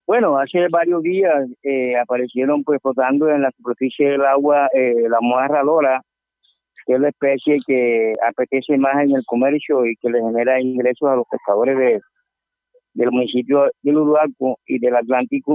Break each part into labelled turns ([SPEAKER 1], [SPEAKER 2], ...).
[SPEAKER 1] Bueno, hace varios días aparecieron pues flotando en la superficie del agua la mojarra lora, que es la especie que apetece más en el comercio y que le genera ingresos a los pescadores del municipio del Uruaco y del Atlántico.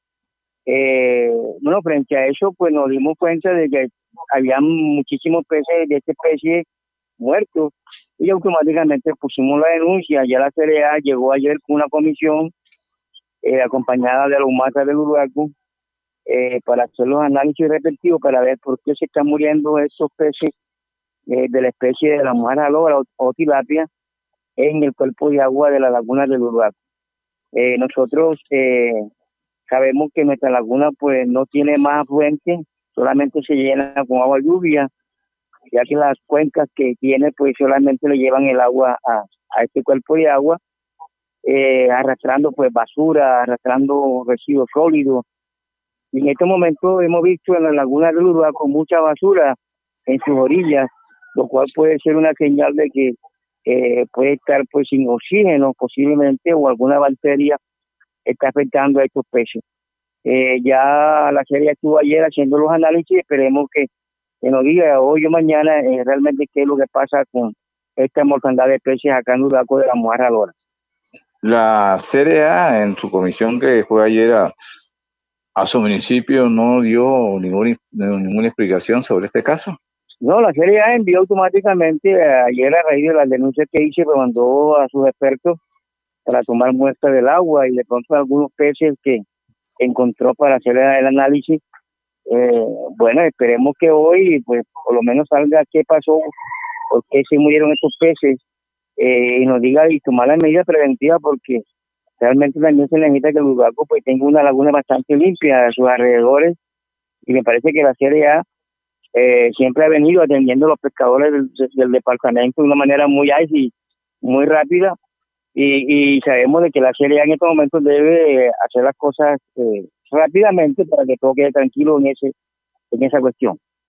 [SPEAKER 1] Bueno, frente a eso, pues nos dimos cuenta de que había muchísimos peces de esta especie muertos y automáticamente pusimos la denuncia. Ya la CRA llegó ayer con una comisión acompañada de la UMATA del Uruaco para hacer los análisis respectivos para ver por qué se están muriendo estos peces de la especie de la mojarra lora o tilapia en el cuerpo de agua de la laguna del Uruaco. Nosotros sabemos que nuestra laguna pues no tiene más afluentes, solamente se llena con agua lluvia, ya que las cuencas que tiene pues solamente le llevan el agua a este cuerpo de agua, arrastrando pues basura, arrastrando residuos sólidos. Y en este momento hemos visto en la laguna del Uruaco mucha basura en sus orillas, lo cual puede ser una señal de que puede estar pues sin oxígeno posiblemente, o alguna bacteria está afectando a estos peces. Ya la serie estuvo ayer haciendo los análisis, esperemos que nos diga hoy o mañana realmente qué es lo que pasa con esta mortandad de peces acá en Uruaco de la mojarra lora.
[SPEAKER 2] La CRA en su comisión que fue ayer a su municipio no dio ninguna explicación sobre este caso.
[SPEAKER 1] No, la CRA envió automáticamente ayer, a raíz de las denuncias que hice, pues mandó a sus expertos para tomar muestras del agua y de pronto algunos peces que encontró para hacer el análisis. Bueno, esperemos que hoy pues por lo menos salga qué pasó, por qué se murieron estos peces, y nos diga y tomar las medidas preventivas, porque realmente también se necesita que el Uruaco pues tenga una laguna bastante limpia a sus alrededores, y me parece que la CRA siempre ha venido atendiendo a los pescadores del departamento de una manera muy ágil, muy rápida, y sabemos de que la CRA en estos momentos debe hacer las cosas rápidamente para que todo quede tranquilo en esa cuestión.